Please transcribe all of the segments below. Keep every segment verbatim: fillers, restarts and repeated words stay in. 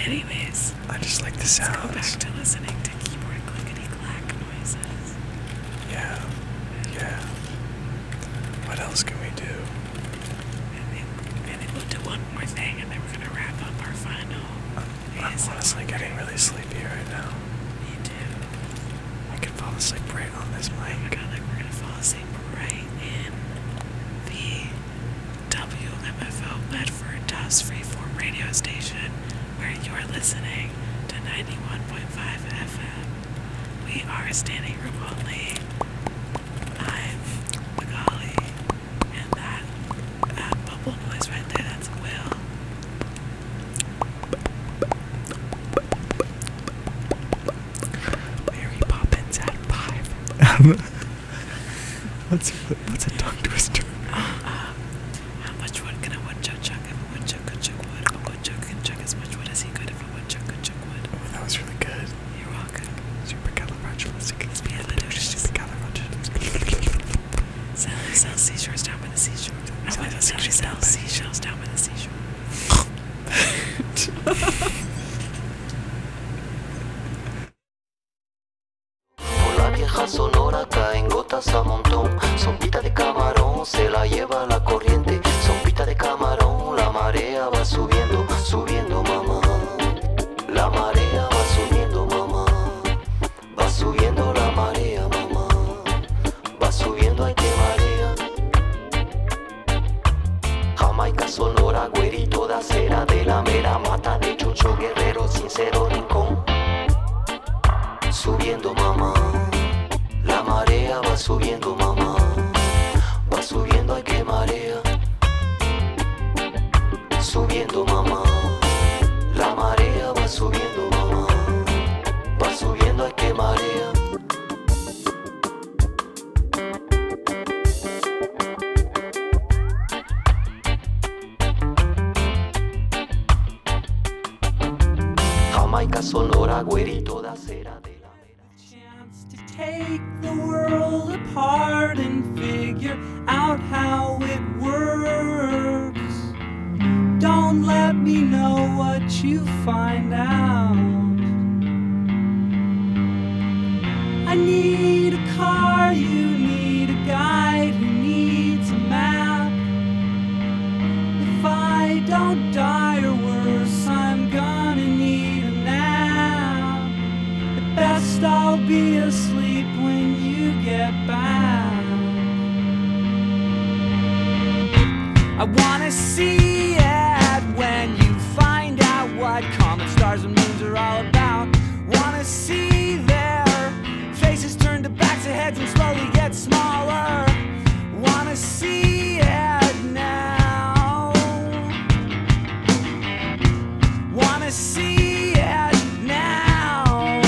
Anyways, I just like the let's sounds. go back to listening to keyboard clickety-clack noises. Yeah, yeah. What else can we do? And then, and then we'll do one more thing, and then we're gonna wrap up our final. I'm, I'm honestly getting really sleepy right now. Me too. I could fall asleep right on this Oh my mic. god, like we're gonna fall asleep right in the W M F O Medford Dust Freeform radio station where you're listening to ninety-one point five F M. We are standing room only. I'm Magali, and that, that bubble noise right there, that's Will. Mary Poppins at five. what's, what's a tongue twister? Uh, uh, how much wood can a woodchuck chuck if a woodchuck could chuck wood? A woodchuck can chuck as much wood as he could if a woodchuck could chuck wood. Oh, that was really good. You're welcome. Supercalifragilisticexpialidocious. Sally sells seashores down by the seashore. Oh, Sally wait, sells Sally seashores sells down by the seashells down by the seashore. Por la vieja Sonora caen gotas a montón. Sombita de camarón se la lleva la corriente. Sombita de camarón, la marea va subiendo, subiendo mamá. La marea va subiendo mamá. Va subiendo la marea mamá. Va subiendo, ay que marea. Jamaica, Sonora, güerito de acera, de la mera mata de Chucho Guerrero, sincero rincón. Subiendo mamá, la marea va subiendo mamá, va subiendo, ay que marea. Subiendo mamá, la marea va subiendo mamá, va subiendo, ay que marea. Jamaica, Sonora, güerito de acera de la mera. Chance to take the world apart and figure out how it works. Don't let me know what you find out. I need a car, you need a guide who needs a map. If I don't die or worse, I'm gonna need a nap. At best I'll be asleep when you get back. I wanna see it when you find out what comets, stars, and moons are all about. Wanna see their faces turn to backs of heads and slowly get smaller. Wanna see it now. Wanna see it now.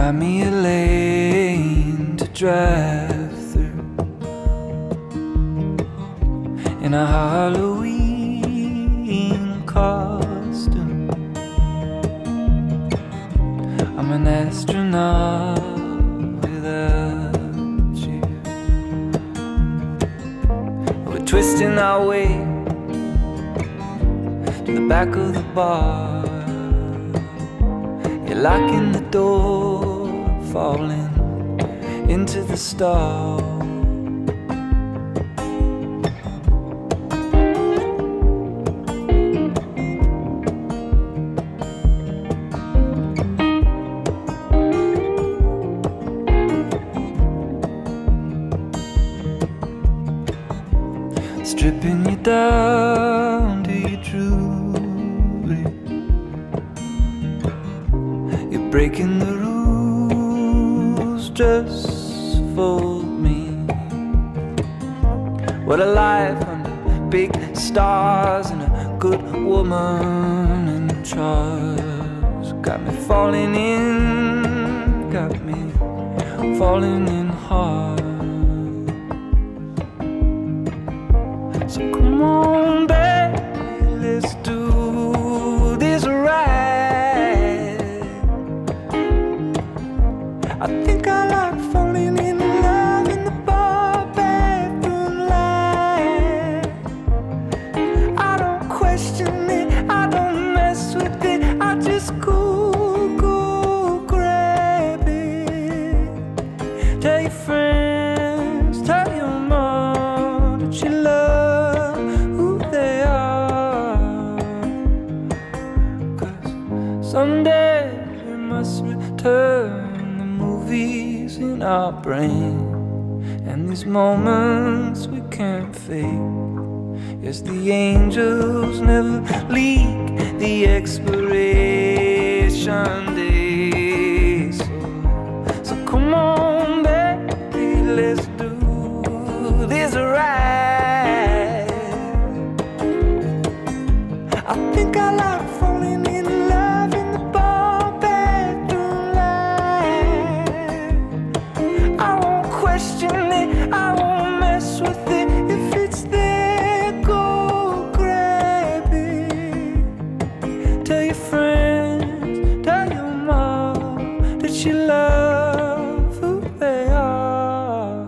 Find me a lane to drive through in a Halloween costume. I'm an astronaut without you. We're twisting our way to the back of the bar. You're locking the door, falling into the stall. Stripping you down to your jewelry. You're breaking the rules just for me. What a life under big stars and a good woman in charge. Got me falling in, got me falling in hard. So come on, baby, let's do this right. I think I like falling in love in the bar bathroom light. I don't question it, I don't mess with it, I just go, go grab it. Tell your friends, tell your mom that you love someday we must return the movies in our brain. And these moments we can't fake. Yes, the angels never leak the expiration date. So, so come on, baby, let's do this right. I think I like falling in love in the bar bathroom light. I won't question it, I won't mess with it. If it's there, go grab it. Tell your friends, tell your mom that you love who they are.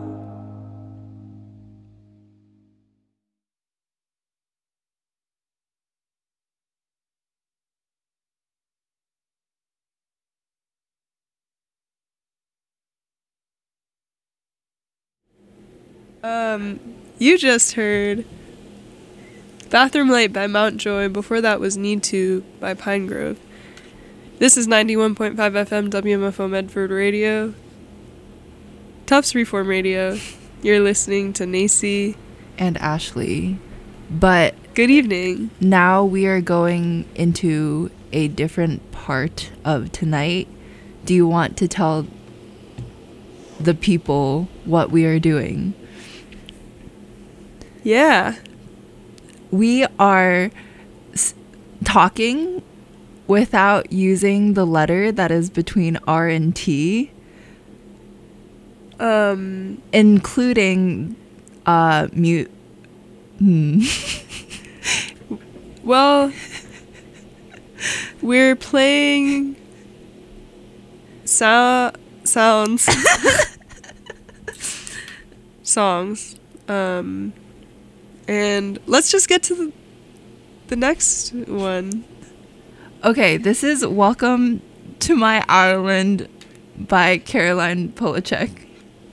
Um, you just heard Bathroom Light by Mountjoy. Before that was Need To by Pinegrove. This is ninety-one point five F M W M F O Medford Radio. Tufts Reform Radio. You're listening to Nacy and Ashley. But good evening. Now we are going into a different part of tonight. Do you want to tell the people what we are doing? Yeah. We are s- talking without using the letter that is between R and T. Um, including uh, mute. Hmm. Well, we're playing so- sounds. songs. Um, and let's just get to the, the next one. Okay, this is Welcome to My Ireland by Caroline Polachek.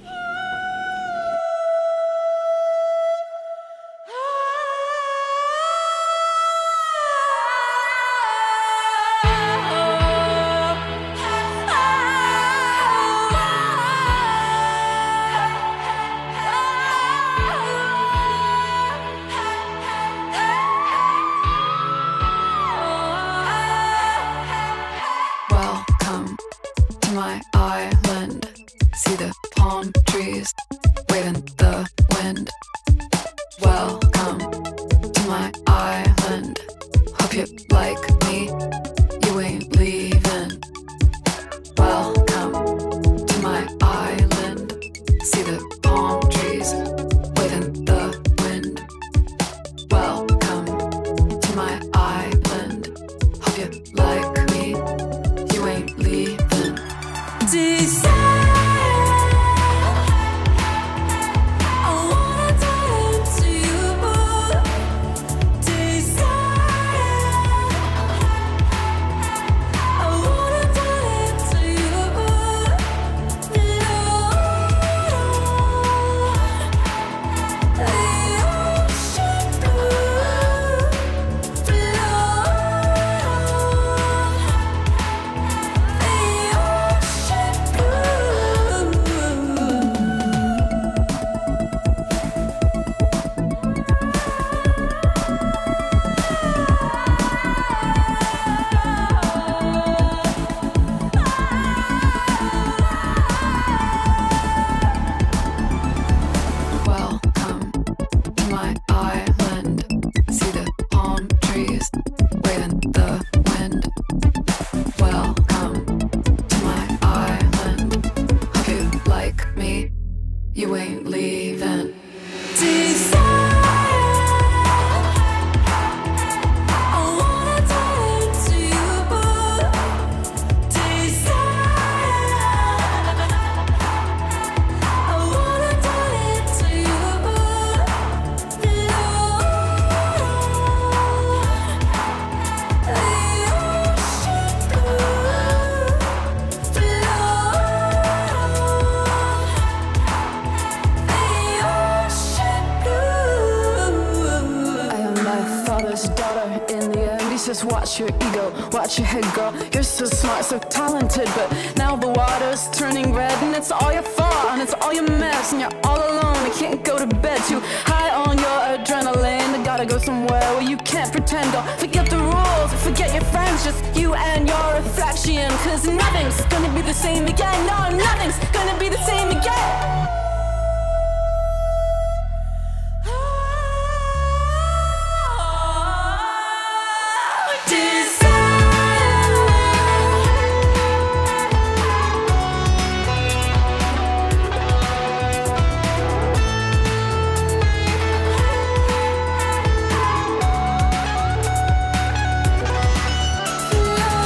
Welcome to my island. See the palm trees waving the wind. Welcome to my island. Hope you like me, you ain't leaving. Welcome me, you ain't leaving. Desire, I wanna die to you. Desire, I wanna die to you. Lord, the ocean blue, Welcome to my island. See the palm trees waving the wind. Welcome to my island. Hope you like me, you ain't leaving. desire, I wanna die to you. Desire, I wanna die to you. Lord, the ocean blue, I am my father's daughter in the end. He says, watch your ego, watch your head, girl. You're so smart, so talented, but now the water's turning red, and it's all your fault, and it's all your mess, and you're all alone. You can't go to bed, too high on your adrenaline. You gotta go somewhere where you can't pretend. Don't forget the rules, forget your friends, just you and your reflection. Cause nothing's gonna be the same again. No, nothing's gonna be the same again.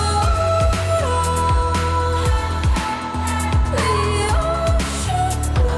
the ocean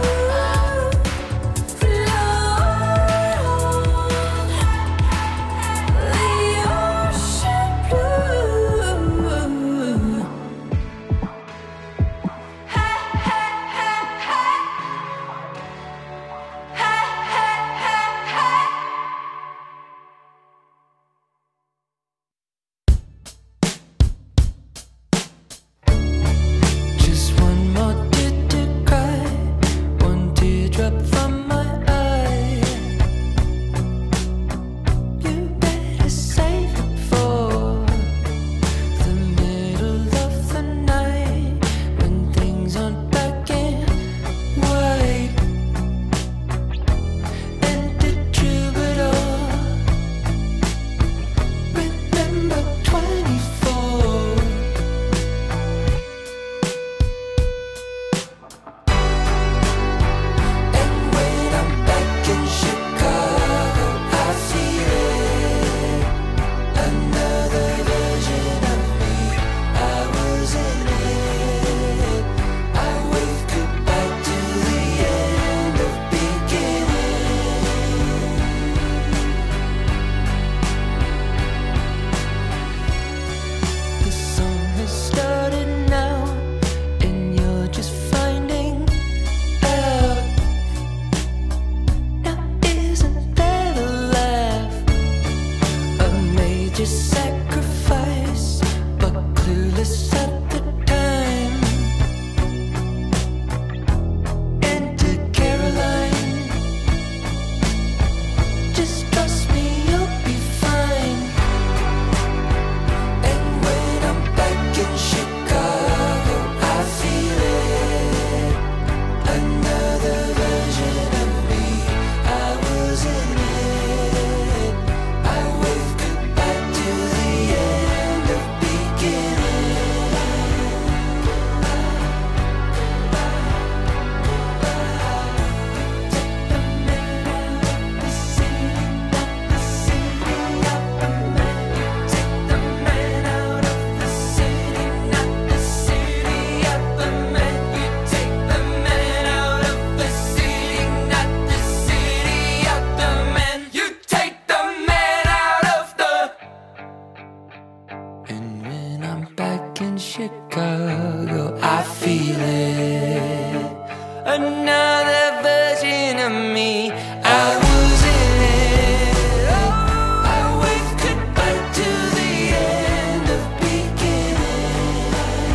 Chicago, I feel it. Another version of me, I was in it. Oh, I waved goodbye to the end of beginning.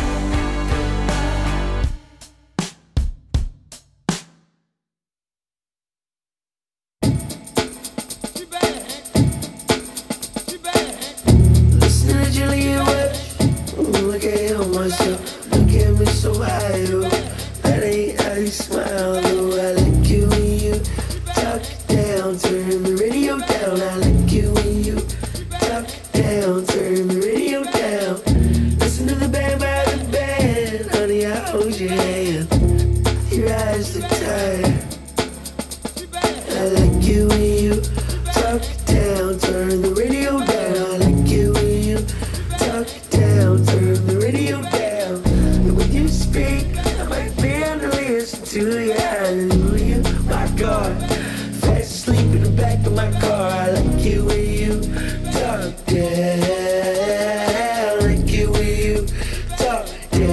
Listen to Julian West. Look at myself. Look at me so high, oh. That ain't how you smile, oh. I like you when you talk it down. Turn the radio down. I like you when you talk it down. Turn the radio down. Listen to the band by the band. Honey, I hold your hand. Your eyes look tired. I like you when you talk it down. Turn the radio down. I like you when you talk it down. Turn the radio down. And when you speak, I might be able to listen to you. Hallelujah, my God. Fast asleep in the back of my car. I like you when you talk down. I like you when you talk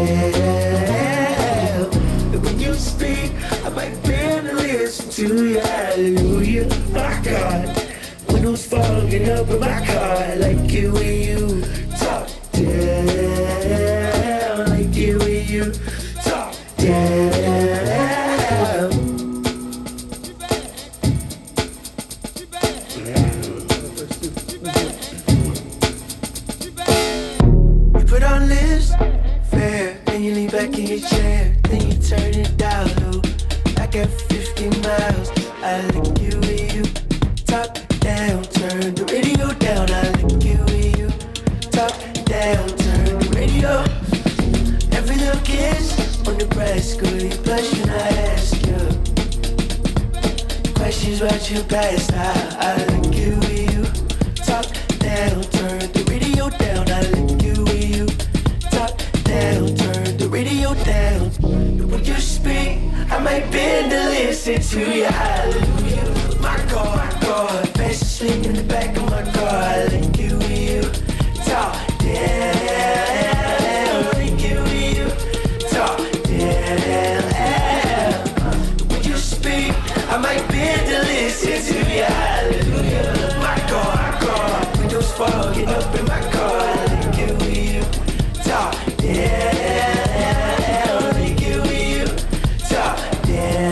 down. And when you speak, I might be able to listen to you. Hallelujah, my God. Windows fogging up in my car. I like you when you talk down. I like you when you talk down. You put on lips, fair, and you lean back in your chair. Then you turn it down low. I got fifty miles. I like you when you talk down. Turn the radio down. I like you when you talk down. Turn the radio. Every little kiss on Nebraska. You blush when I ask you questions about your past. I, I like you when you talk down. Turn the radio down. I like you when you talk down. Turn the radio down. And when you speak, I might bend to listen to you. Hallelujah, my God, my God. Fast asleep in the back of my car. I like you when you talk down. I like you when you talk down. When you speak, I might bend to listen to you. Hallelujah, my God, my God. Windows fogging up in my car. I like you when you talk down. I like you when you talk down.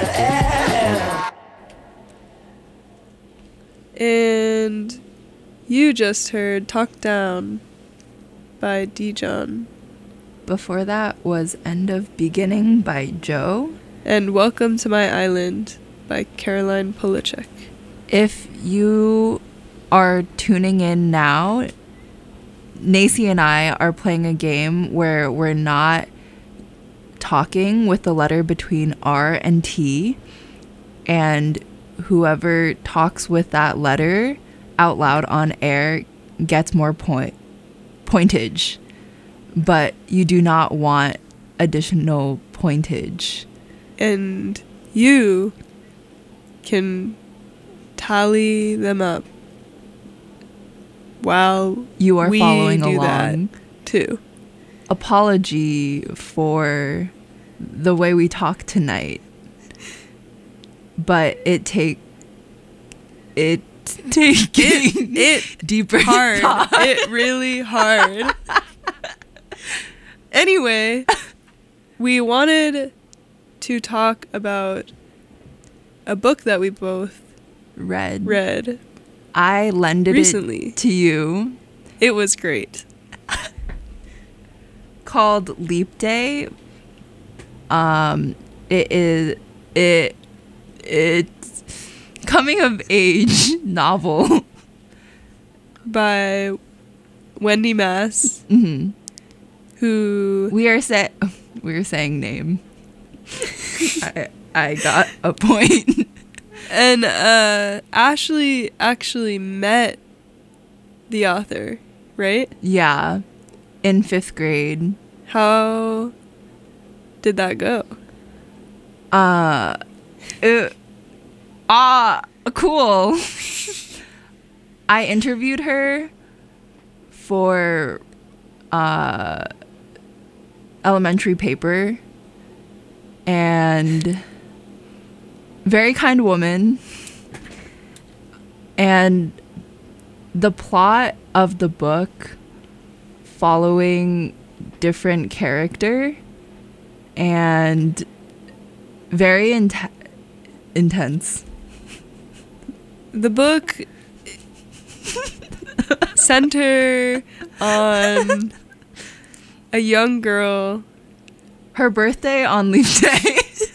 And you just heard Talk Down by Dijon. Before that was End of Beginning by Joe. And Welcome to My Island by Caroline Polachek. If you are tuning in now, Nacy and I are playing a game where we're not talking with the letter between R and T, and whoever talks with that letter out loud on air gets more point pointage, but you do not want additional pointage. And you can tally them up while You are we following do along. that too. Apology for the way we talk tonight, but it take it taking It deeper hard. thought. It really hard. Anyway, we wanted to talk about a book that we both Read. read. I lended Recently. it to you, It was great. called Leap Day. Um, it is it it's coming of age novel. By Wendy Mass, Mhm. who We are set. We are saying name. I I got a point. and uh, Ashley actually met the author, right? Yeah, in fifth grade. How did that go? Uh, it, ah, cool. I interviewed her for uh elementary paper, and very kind woman. And the plot of the book following different character and very int- intense. The book center on a young girl, her birthday on leap day.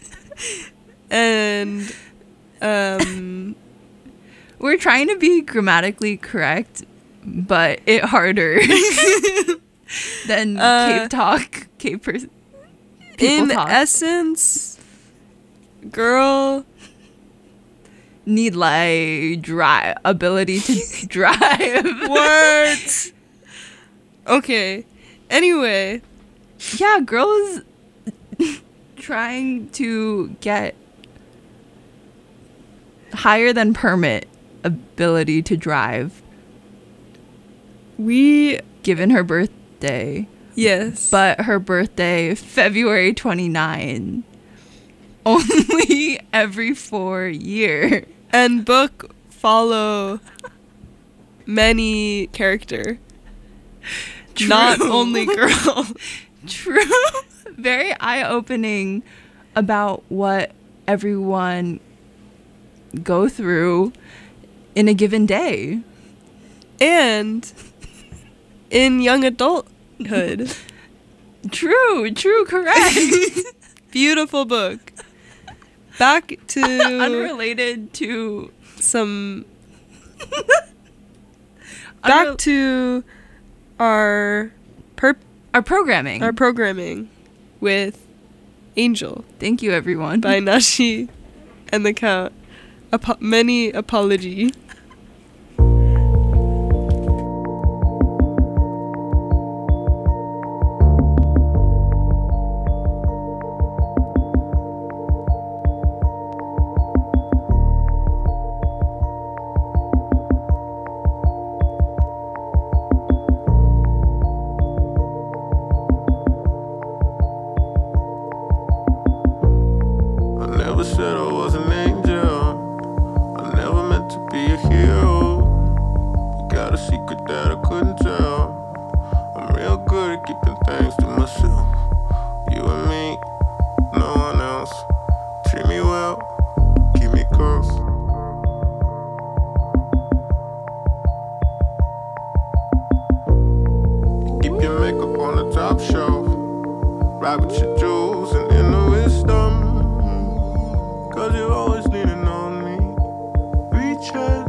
and um we're trying to be grammatically correct, but it harder than Uh, Cape talk, Cape person. in talk. essence, girl Need like drive ability to drive. what? Okay. Anyway, Yeah, girls trying to get higher than permit ability to drive we given her birthday. yes, But her birthday, February twenty-ninth, only every four year. and book follow many character, not True. only girl. True. Very eye-opening about what everyone go through in a given day. And in young adulthood. True, true, correct. Beautiful book. Back to Unrelated to some back unrel- to our perp our programming. our programming with Angel Thank you, everyone. by Nashi and the Count. Apo- many apology. I never said I was an angel. I never meant to be a hero. You got a secret that I couldn't tell. I'm real good at keeping things to myself. You and me, no one else. Treat me well, keep me close. You keep your makeup on the top shelf. Ride with your jewels and inner wisdom. Cause you're always leaning on me. Reaching.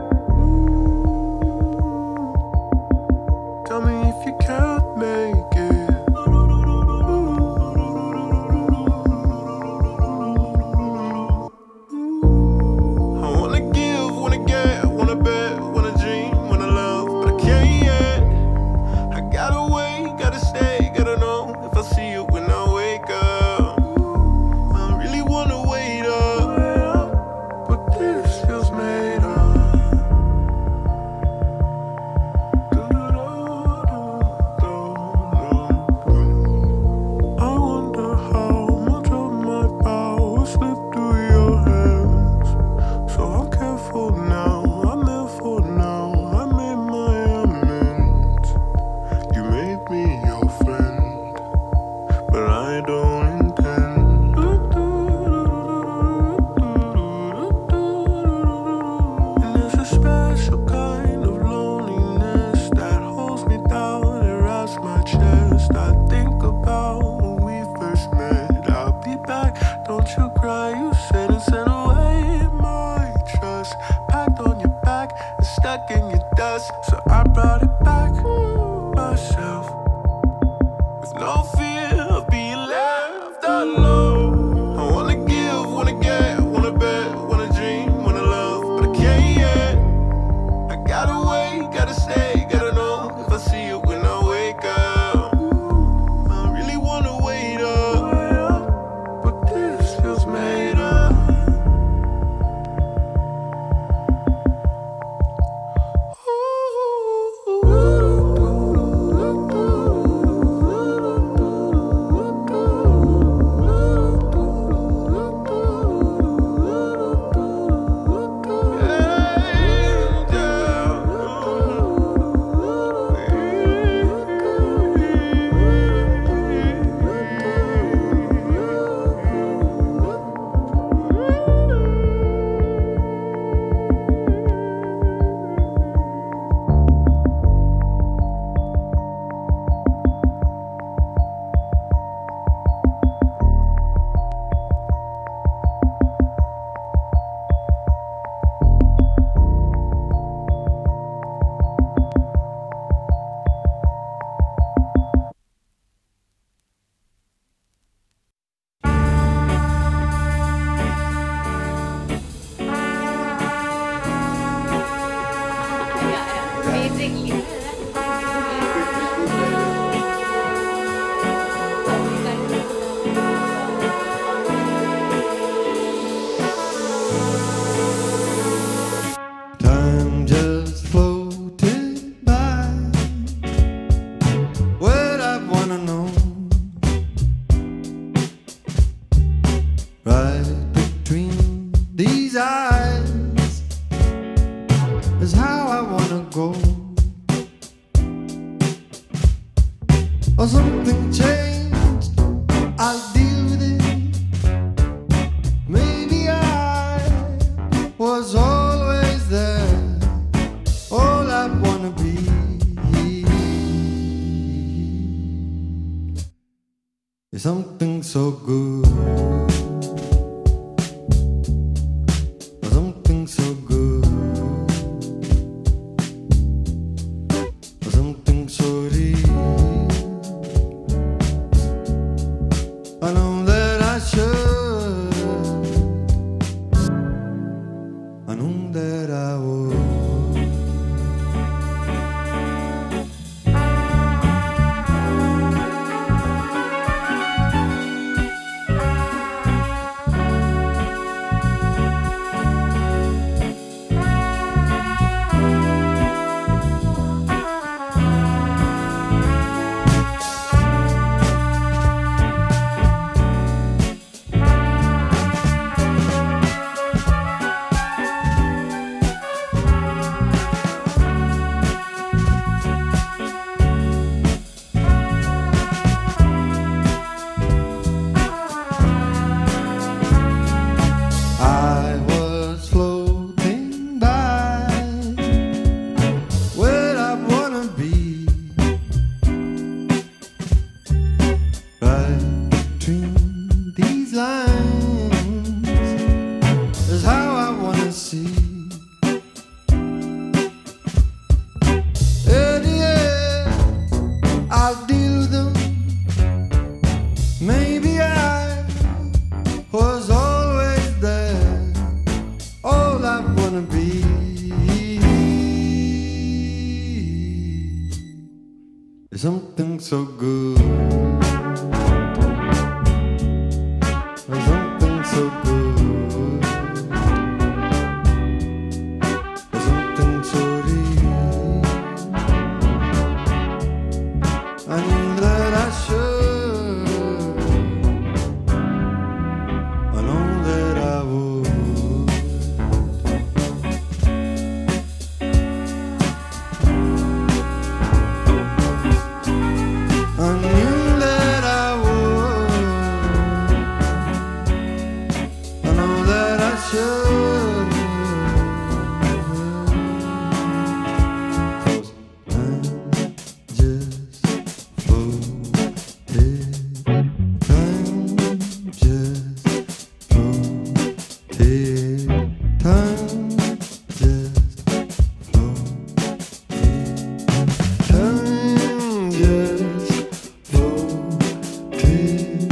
Tell me if you can't make it. I wanna give, wanna get, wanna bet, wanna dream, wanna love, but I can't yet. I gotta wait, gotta stay, gotta know if I see you when I wake wanna know. Right between these eyes is how I wanna go. Or something changed, I'll deal with it. Maybe I was always there, all I wanna be. Is something so good, or something so good, or something so real. I know that I should, I know that I would. I was floating by where I wanna be, right between these lines is how I wanna see. In the end, I'll deal with them. Maybe I was always there, all I wanna be. Is something so good, or something so good, or something so real. I knew that I should, I know that I would. I knew that I would. I know that I should. 'Cause I'm just floating. Time just floating. Time just floating. Time just floating.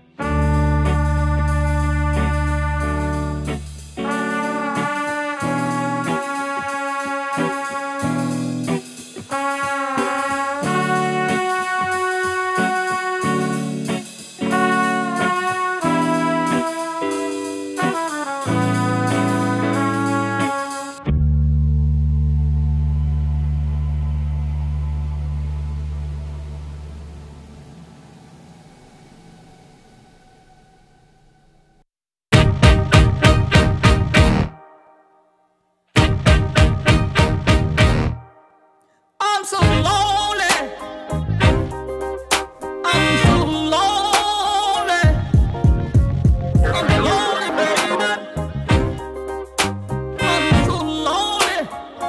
I'm so lonely. I'm so lonely. I'm lonely, baby. I'm so lonely.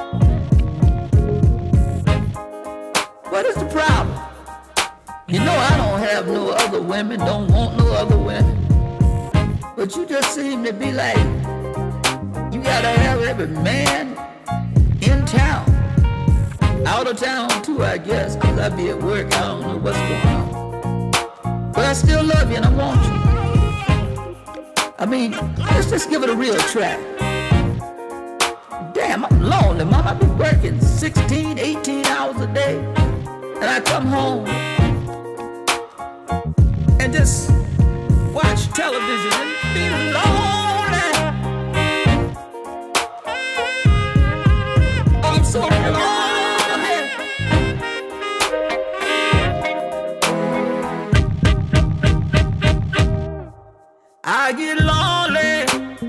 What is the problem? You know I don't have no other women, don't want no other women. But you just seem to be like, you gotta have every man in town. Out of town too, I guess, cause I be at work, I don't know what's going on. But I still love you and I want you. I mean, let's just give it a real try. Damn, I'm lonely, mom. I be working sixteen, eighteen hours a day. And I come home and just watch television and be lonely. I'm so lonely. I get lonely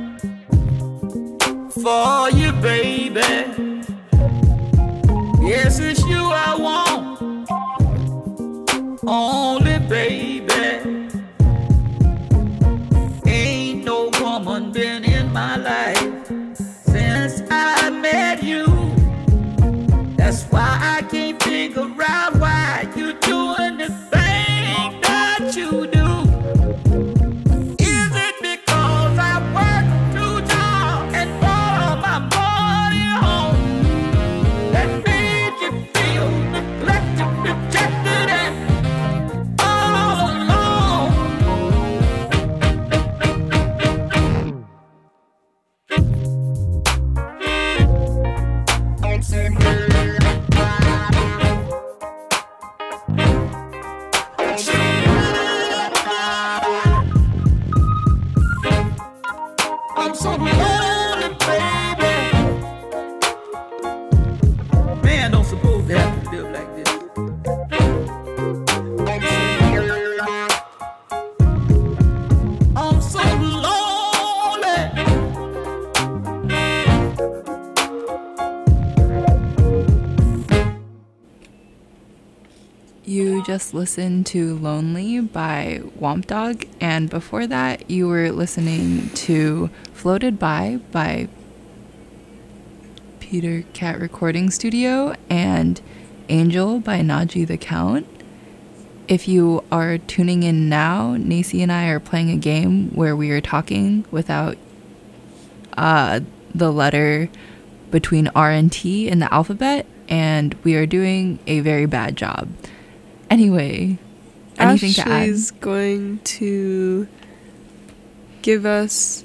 for you, baby. Yes, it's you I want, only, baby. Ain't no woman been in my life since I met you. That's why I can't figure out why you doing the thing that you do. Is it because I work two jobs and brought my money home that made you feel neglected, rejected, and all alone? I'm so lonely, baby. Man, don't suppose they have to live like this. I'm so lonely. You just listened to Lonely by Womp Dog, and before that, you were listening to Floated By by Peter Cat Recording Studio and Angel by Naji the Count. If you are tuning in now, Nacy and I are playing a game where we are talking without uh, the letter between R and T in the alphabet, and we are doing a very bad job. Anyway, anything to add? Ashley's going to give us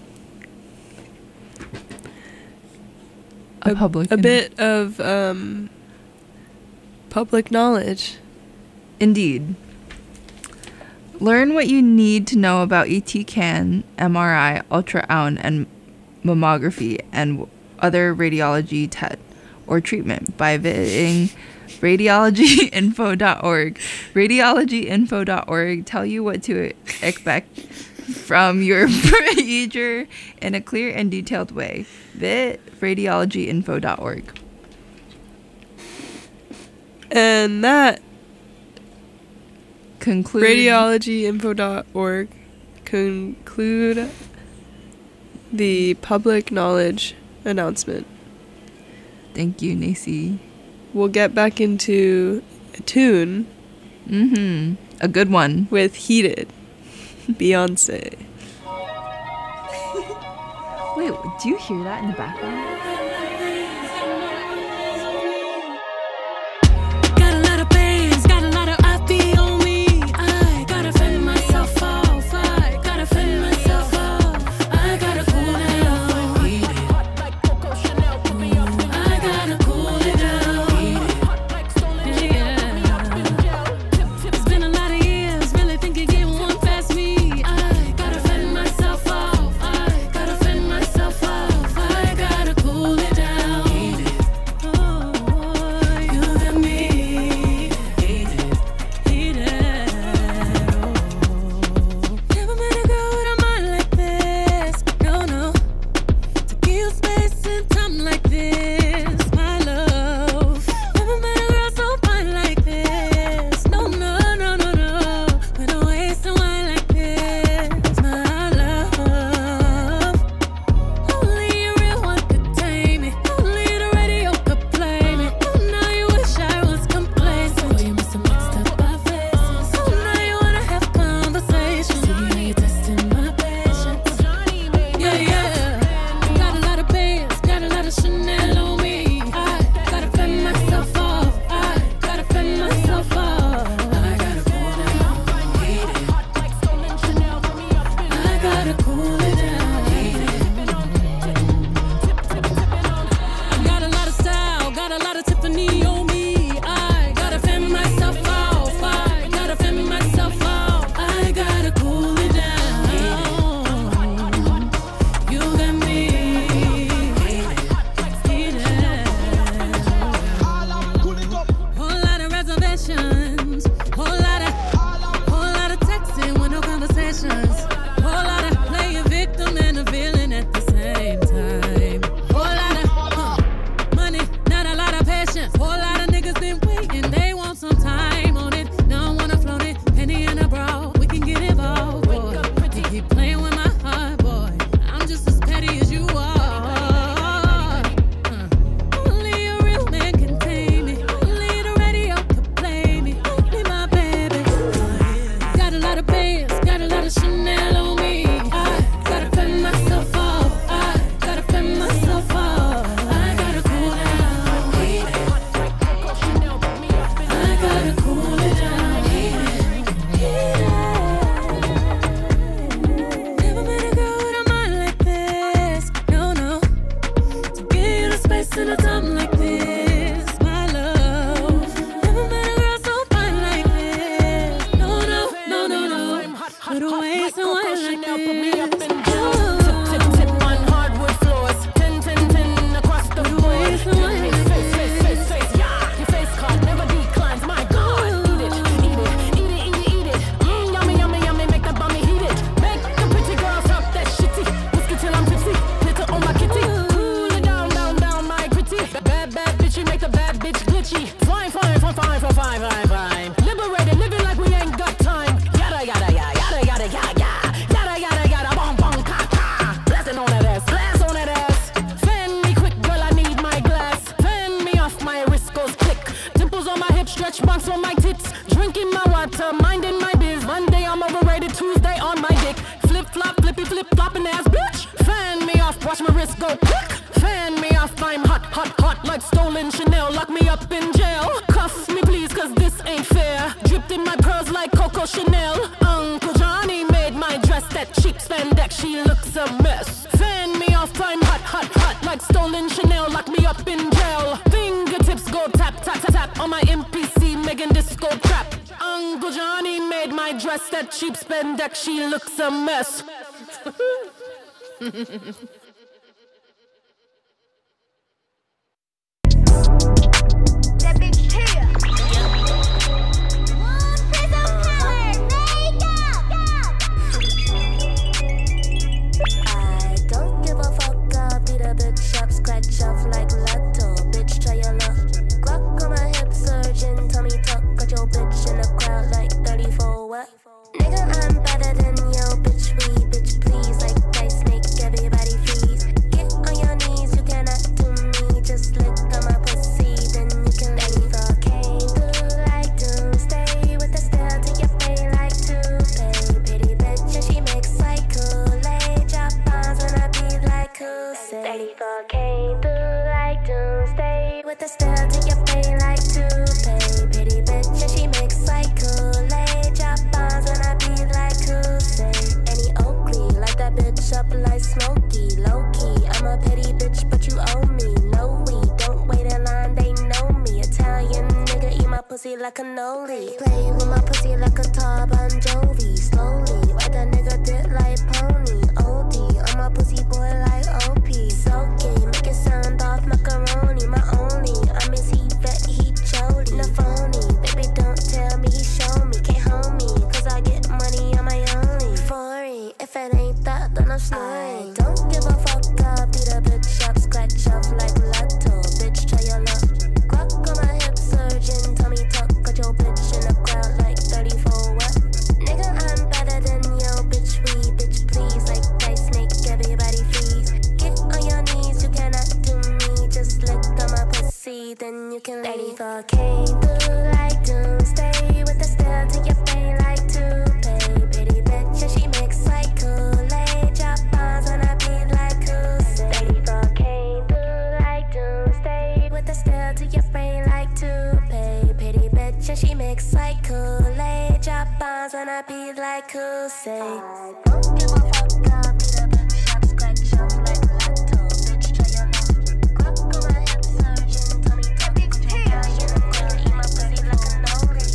A public a bit of um, public knowledge. Indeed. Learn what you need to know about E T can, M R I, ultrasound, and mammography, and other radiology test or treatment by visiting radiology info dot org. radiology info dot org tell you what to expect from your procedure in a clear and detailed way. Visit radiology info dot org. And that conclude radiology info dot org conclude the public knowledge announcement. Thank you, Nacy. We'll get back into a tune. Mm-hmm. A good one. With Heated. Beyonce. Wait, do you hear that in the background? Got a lot of bands, got a lot of I P on me. I gotta fend myself off. I gotta fend myself off. I gotta cool it down. I gotta cool it down. Yeah. It's been a lot of years, really think it get one past me. I gotta fend myself off. I gotta fend myself off. I gotta cool it got a Benz, got a lot of Chanel on me. I gotta pay myself off. I gotta pay myself off. I gotta cool down. I gotta cool it down. Never met a girl with a mind like this. No, no. To give you the space and a time like this, my love. Never met a girl so fine like this. No, no, no, no, no. Put away someone like this. Put me up in jail. Tip, tip, tip on hardwood floors. Ten, ten, ten across the board. Face, face, face, face, yeah. Your face card never declines. My God, eat it, eat it, eat it, eat it, eat it. Mmm, yummy, yummy, yummy. Make that bummy heat it. Make the pretty girl stop that shitty. Whiskey till I'm tipsy. Glitter on my kitty. Cool it down, down, down, my gritty. Bad, bad bitchy, make the bad bitch glitchy. Fine, fine, fine, fine, fine, fine, fine, fine. Liberated, living like we ain't got time. Yada, yada, yada, yada, yada, yada, yada, yada, yada, bong, bong, ka, ka. Blessing on that ass, glass on that ass. Fan me quick, girl, I need my glass. Fan me off, my wrist goes click. Dimples on my hips, stretch marks on my tits. Drinking my water, minding my biz. Monday I'm overrated, Tuesday on my dick. Flip flop, flippy flip flopping ass bitch. Fan me off, watch my wrist go quick. Fan me off, I'm hot, hot, hot like stolen Chanel. Lock me up in jail. Cuff me please, cause this ain't fair. Dripped in my pearls like Coco Chanel. Uncle Johnny made my dress that cheap spandex. She looks a mess. Fan me off, I'm hot, hot, hot like stolen Chanel. Lock me up in jail. Fingertips go tap, tap, tap, tap on my M P C, Megan Disco trap. Uncle Johnny made my dress that cheap spandex. She looks a mess. That bitch here. One piece of power, I don't give a fuck. I'll beat a bitch up, scratch off like Lotto. Bitch, try your luck. Glock on my hip, surgeon, tummy tuck. Got your bitch in the crowd like thirty-four. What? Nigga, I'm better than yo, bitch. We, bitch, please, like dice, make everybody freeze. Get on your knees, you cannot do me. Just lick on my pussy, then you can leave. I came through like doomsday with a stare to your face like toupee. Pretty bitch, and she makes like Kool-Aid. Drop bombs when I beat like Kool-Aid. thirty-four came through like doomsday with a stare to your face like toupee. Pretty bitch, and she makes like Kool-Aid. Drop bombs when I beat like Kool-Aid. Any Oakley, light that bitch up like Smokey. Low-key, I'm a petty bitch, but you owe me. No, we don't wait in line, they know me. Italian nigga, eat my pussy like cannoli. Play with my pussy like a tall Bon Jovi. Slowly, ride that nigga dick like pony. O D, on my pussy boy like O P. Soaking, make it sound off macaroni. My only, I miss he vet, he chody. No phony, baby don't tell me, he show me. Can't hold me, cause I get money on my only. Foreign, if it ain't that, then I'm snoring. I don't give a fuck, I'll beat a bitch up, scratch off like Lotto. Bitch, try your luck. Glock on my hip, surgeon, tummy tuck. Got your bitch in the crowd like thirty-four. What? Nigga, I'm better than yo, bitch. We, bitch, please, like dice, make everybody freeze. Get on your knees, you cannot do me. Just lick on my pussy, then you can leave. thirty-four came through like doomsday with a stare to your face like toupee. Pretty bitch, and she makes like Kool-Aid. Drop bombs when I beat like Kool-Aid. thirty-four came through like doomsday with a stare to your brain like toupee. Pretty bitch, and she makes like Kool-Aid. Drop bombs when I beat like Kool-Aid. I don't give a fuck, I'll beat a bitch up, scratch off like Lotto. Bitch, try your luck. Glock on my hip, surgeon, tummy tuck. Got your bitch in the crowd, eat my pussy like cannoli.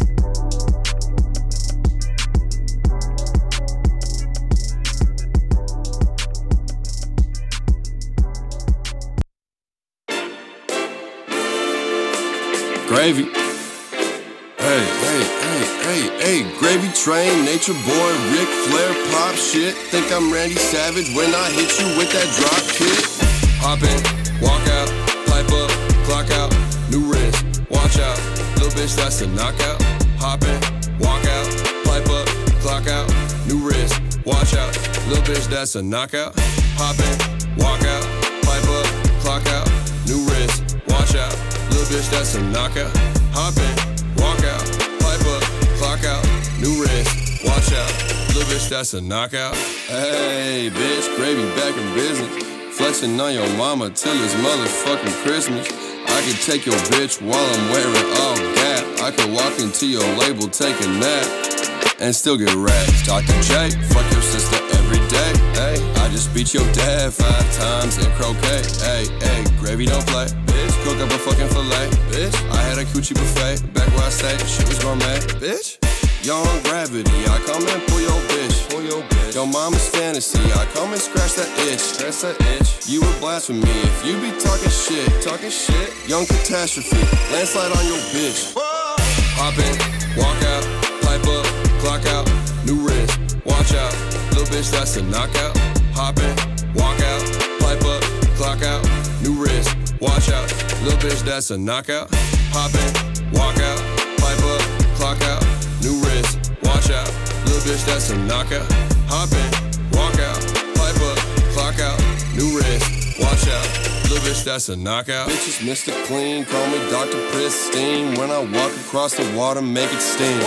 Gravy. Hey, hey, hey, hey, hey, Gravy Train, Nature Boy, Ric Flair, pop shit. Think I'm Randy Savage when I hit you with that drop kick. Hop in, walk out, pipe up, clock out, new wrist, watch out, little bitch that's a knockout. Hop in, walk out, pipe up, clock out, new wrist, watch out, little bitch that's a knockout. Hop in, walk out, pipe up, clock out, new wrist, watch out, little bitch that's a knockout. Hop in, walk out, pipe up, clock out, new wrist, watch watch out. Little bitch, that's a knockout. Hey, bitch, Gravy back in business. Flexing on your mama till it's motherfucking Christmas. I could take your bitch while I'm wearing all Gap. I could walk into your label, take a nap, and still get rags. Doctor J, fuck your sister every day. Hey, I just beat your dad five times in croquet. Hey, hey, Gravy don't play. Bitch, cook up a fucking fillet. Bitch, I had a coochie buffet back where I stayed. Shit was gourmet. Bitch, young gravity. I come and pull your bitch. Pull your bitch. Your mama's fantasy. I come and scratch that itch. Scratch that itch. You would blaspheme me if you be talking shit. Talking shit. Young catastrophe. Landslide on your bitch. Hop in, walk out, pipe up, clock out, new wrist, watch out, little bitch, that's a knockout. Hop in, walk out, pipe up, clock out, new wrist, watch out, little bitch, that's a knockout. Hop in, walk out, pipe up, clock out, new wrist, watch out, little bitch, that's a knockout. Hop in, walk out, pipe up, clock out, new wrist, watch out, little bitch, that's a knockout. Bitches Mister Clean, call me Doctor Pristine. When I walk across the water, make it steam.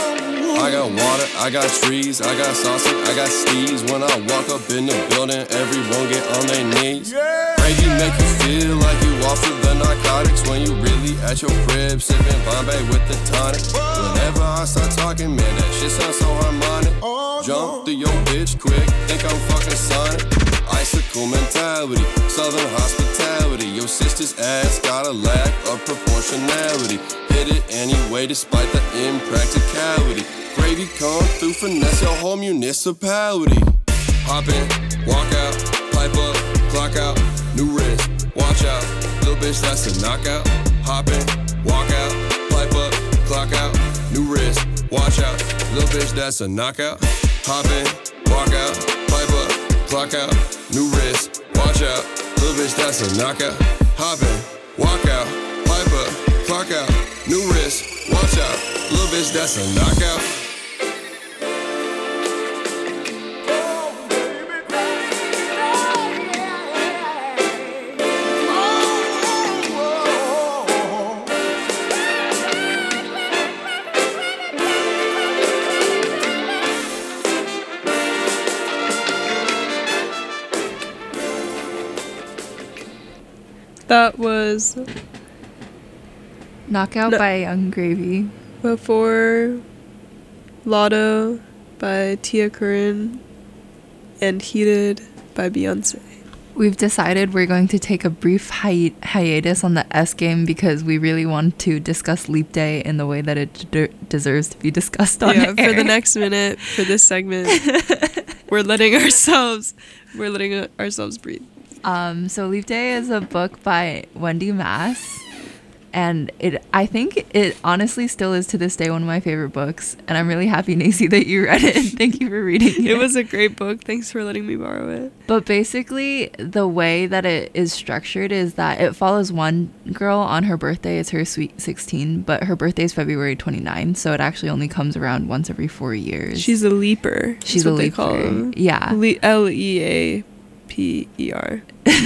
I got water, I got trees, I got sausage, I got steez. When I walk up in the building, everyone get on their knees. Gravy make you feel like you off of the narcotics when you really at your crib, sipping Bombay with the tonic. Whenever I start talking, man, that shit sounds so harmonic. Jump through your bitch quick, think I'm fucking Sonic. Icicle mentality, southern hospitality. Your sister's ass got a lack of proportionality. Hit it anyway despite the impracticality. Gravy come through, finesse your whole municipality. Hop in, walk out, pipe up, clock out, new wrist, watch out, little bitch, that's a knockout. Hop in, walk out, pipe up, clock out, new wrist, watch out, little bitch, that's a knockout. Hop in, walk out, pipe up, clock out, new wrist, watch out, little bitch, that's a knockout. Hop in, walk out, pipe up, clock out, new wrist, watch out, little bitch, that's a knockout. That was Knockout No. by Young Gravy. before Lotto by Tia Curran and Heated by Beyonce. We've decided we're going to take a brief hi- hiatus on the S game because we really want to discuss Leap Day in the way that it de- deserves to be discussed on Yeah, air. for the next minute, for this segment, we're letting ourselves, we're letting ourselves breathe. Um, so Leap Day is a book by Wendy Mass, and it I think it honestly still is to this day one of my favorite books, and I'm really happy, Nacy, that you read it. Thank you for reading it. It was a great book. Thanks for letting me borrow it. But basically, the way that it is structured is that it follows one girl on her birthday. It's her sweet sixteen, but her birthday is February twenty-ninth, so it actually only comes around once every four years. She's a leaper. is She's a what they leaper. call them. Yeah. Le- L E A P E R.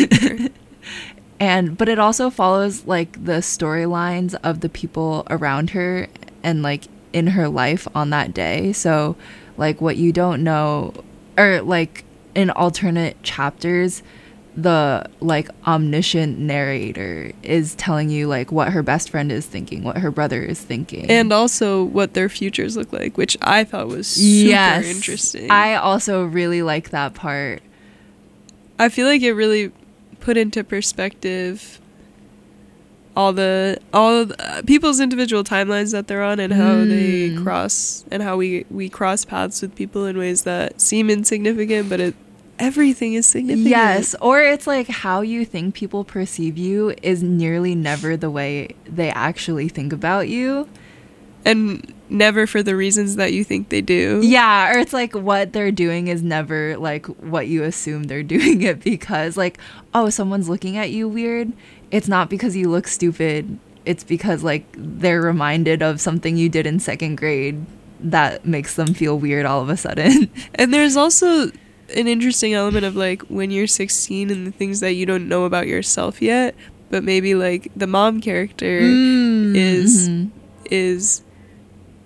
And but it also follows like the storylines of the people around her and like in her life on that day. So like what you don't know, or like in alternate chapters, the like omniscient narrator is telling you like what her best friend is thinking, what her brother is thinking, And also what their futures look like, which I thought was super yes, interesting. I also really like that part. I feel like it really put into perspective all the all the, uh, people's individual timelines that they're on and how Mm. they cross and how we we cross paths with people in ways that seem insignificant, but it everything is significant. Yes, or it's like how you think people perceive you is nearly never the way they actually think about you. And never for the reasons that you think they do. Yeah, or it's like what they're doing is never like what you assume they're doing it because like, oh, someone's looking at you weird. It's not because you look stupid. It's because like they're reminded of something you did in second grade that makes them feel weird all of a sudden. And there's also an interesting element of like when you're sixteen and the things that you don't know about yourself yet, but maybe like the mom character Mm, is mhm. is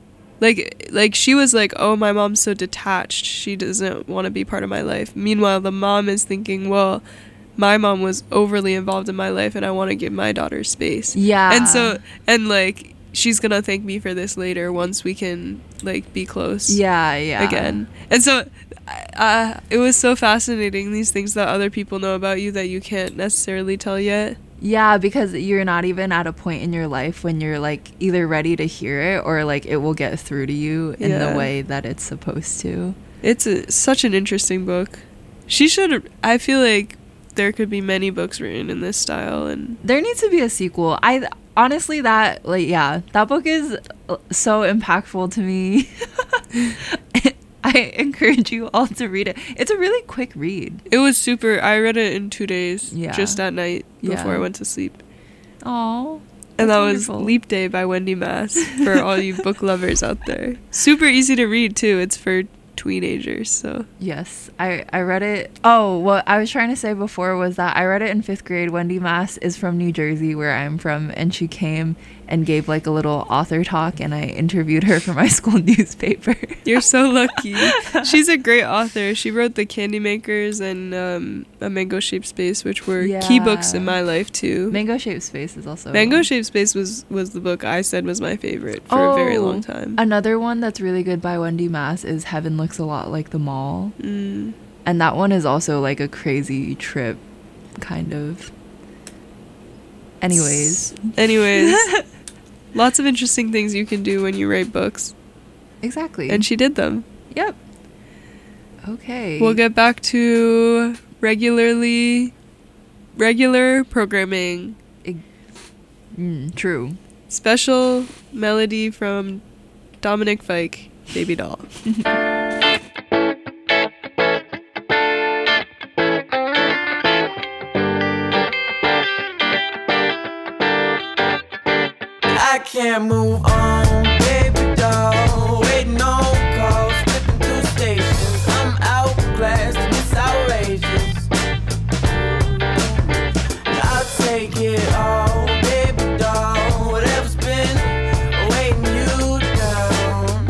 Like, like she was like, oh, my mom's so detached. She doesn't want to be part of my life. Meanwhile, the mom is thinking, well, my mom was overly involved in my life and I want to give my daughter space. Yeah. And so, and like, she's going to thank me for this later once we can, like, be close. Yeah, yeah. Again. And so, uh, it was so fascinating, these things that other people know about you that you can't necessarily tell yet. Yeah, because you're not even at a point in your life when you're like either ready to hear it or like it will get through to you in Yeah. the way that it's supposed to. It's a, such an interesting book. She should, I feel like there could be many books written in this style, and there needs to be a sequel. I honestly, that like yeah, that book is so impactful to me. I encourage you all to read it. It's a really quick read. It was super. I read it in two days, Yeah. just at night before Yeah. I went to sleep. Oh, And that wonderful. was Leap Day by Wendy Mass for all you book lovers out there. Super easy to read too. It's for teenagers, so Yes, I, I read it. Oh, what I was trying to say before was that I read it in fifth grade. Wendy Mass is from New Jersey, where I'm from, and she came and gave like a little author talk, and I interviewed her for my school newspaper. You're so lucky. She's a great author. She wrote The Candy Makers and um, A Mango Shaped Space, which were key books in my life too. Mango Shaped Space is also Mango Shaped Space was was the book I said was my favorite for a very long time. Another one that's really good by Wendy Mass is Heaven Looks a Lot Like the Mall. Mm. And that one is also like a crazy trip, kind of. Anyways. Anyways. Lots of interesting things you can do when you write books. Exactly. And she did them. Yep. Okay. We'll get back to regularly regular programming. Mm, true. Special melody from Dominic Fike, Baby Doll. I can't move on, baby doll. Waiting on calls, flipping through stations. I'm outclassed and it's outrageous. I'll take it all, baby doll. Whatever's been weighing you down.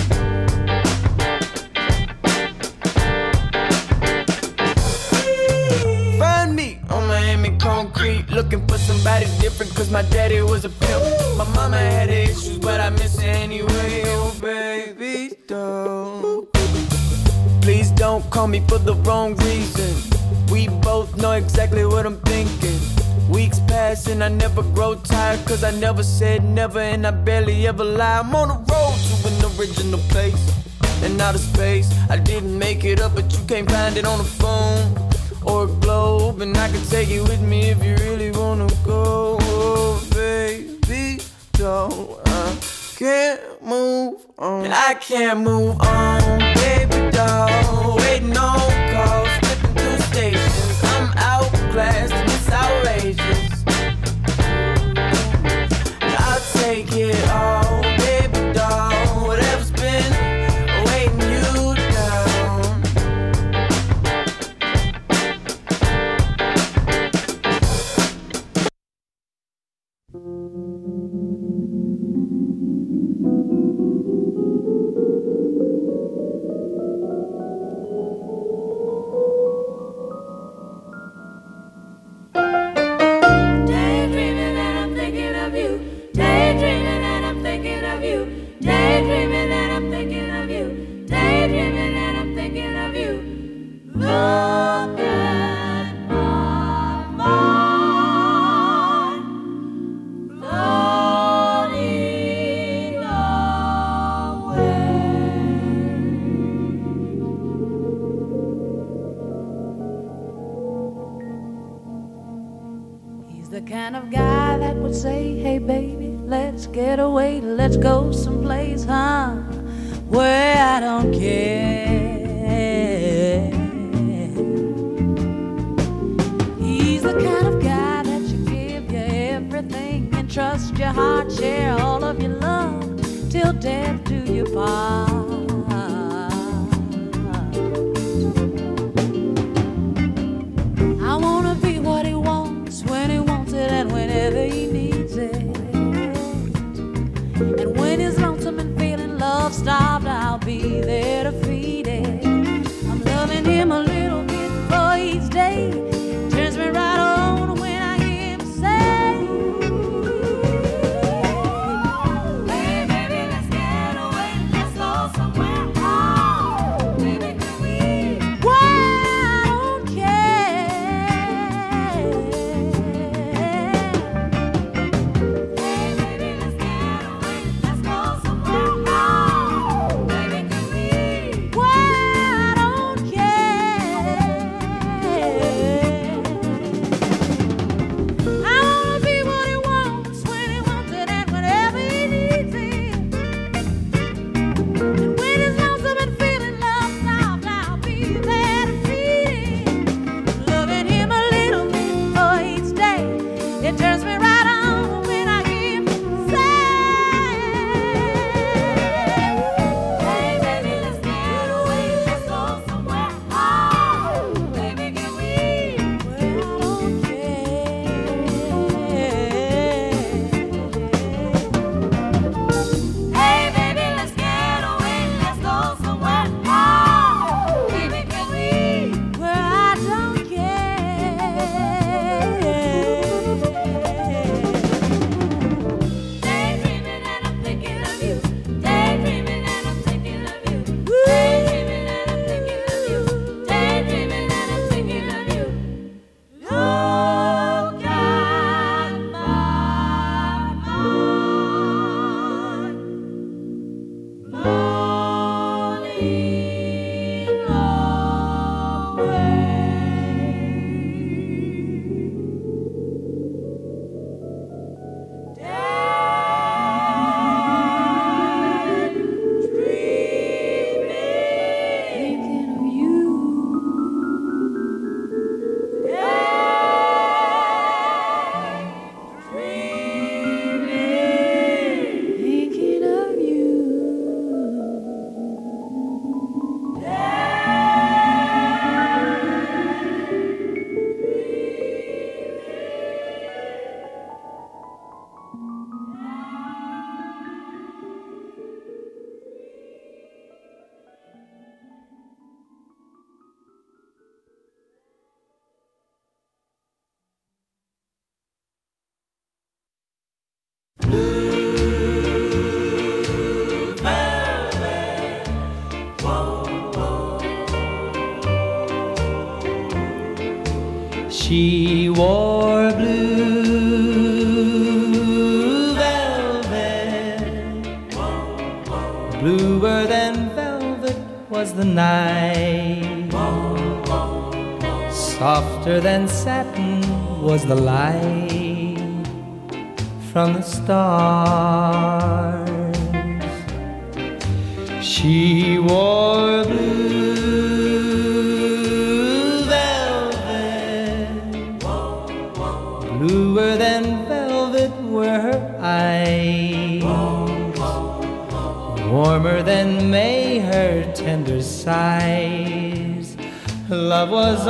Find me on Miami concrete, looking for somebody different, cause my daddy was a pimp. My mama had issues, but I miss her anyway. Oh, baby, don't. Please don't call me for the wrong reason. We both know exactly what I'm thinking. Weeks pass and I never grow tired, cause I never said never and I barely ever lie. I'm on the road to an original place and out of space. I didn't make it up, but you can't find it on the phone or a globe, and I can take it with me if you really wanna go. Oh, baby, don't. I can't move on. I can't move on, baby doll. Waiting on calls, flipping through stations. I'm outclassed and it's outrageous. I'll take it all, baby doll. Whatever's been weighing you down. Daydreaming and I'm thinking of you. Daydreaming and I'm thinking of you. Daydreaming and I'm thinking of you. Daydreaming and I'm thinking of you. Look at my mind floating He's the kind of guy that would say, hey baby, let's get away, let's go someplace, huh, where I don't care. He's the kind of guy that you give you everything and trust your heart, share all of your love till death do you part. I wanna be what he wants when he wants it and whenever he needs it. And when he's lonesome and feeling love starts She wore blue velvet, bluer than velvet was the night, softer than satin was the light from the stars. She wore blue velvet, bluer than velvet were her eyes, warmer than May her tender sighs. Love was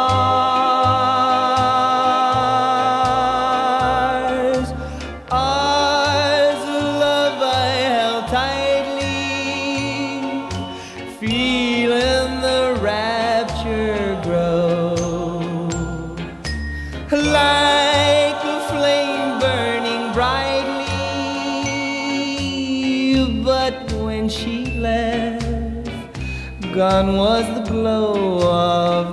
ours, ours, love I held tightly, feeling the rapture grow, like a flame burning brightly. But when she left, gone was the glow of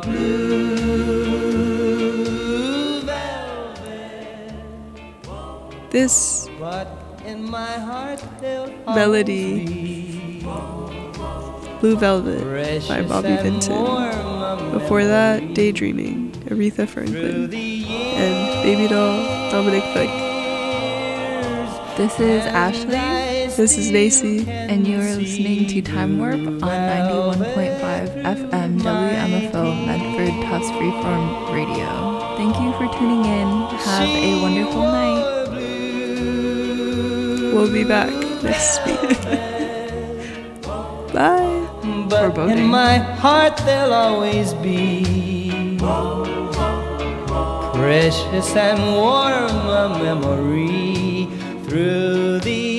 blue velvet. This But in my heart there'll melody, Blue Velvet by Bobby Vinton. Before that, Daydreaming, Aretha Franklin. And Baby Doll, Dominic Fike. This is Ashley. This is Nacy. And you are listening to Time Warp on ninety-one point five F M W M F O Medford Tuss Freeform Radio. Thank you for tuning in. Have a wonderful night. We'll be back next week. Bye. But in my heart there'll always be precious and warm a memory through the